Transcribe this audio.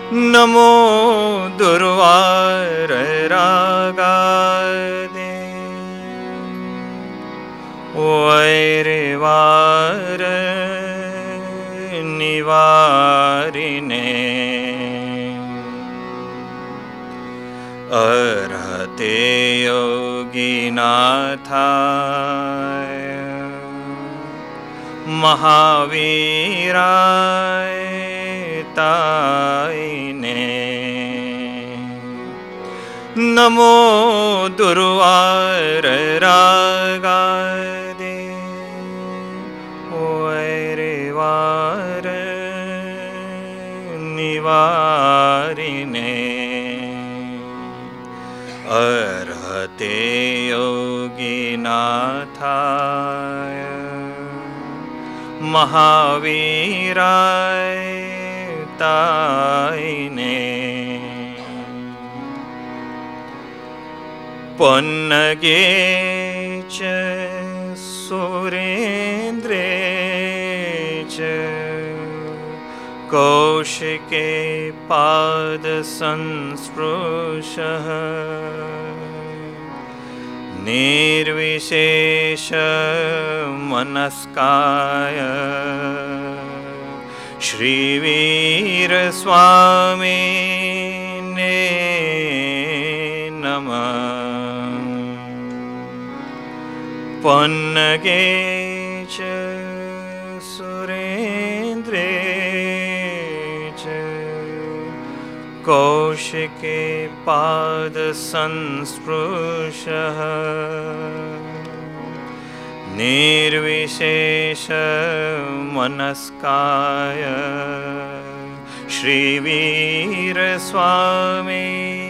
नमो दुर्वाररागादे वैरिवार निवारिणे अर्हते योगिनाथाय महावीराय ताईने नमो दुर्वाररागादे वैरिवार निवारिणे अर्हते योगिनाथाय महावीराय ताईने पन्नगे च सुरेन्द्रे च कौशिके पादसंस्पृशः निर्विशेष मनस्काय श्रीवीरस्वामिने नमः। पन्नगे च सुरेन्द्रे च कौशिके पादसंस्पृशः निर्विशेष मनस्काय श्रीवीरस्वामिने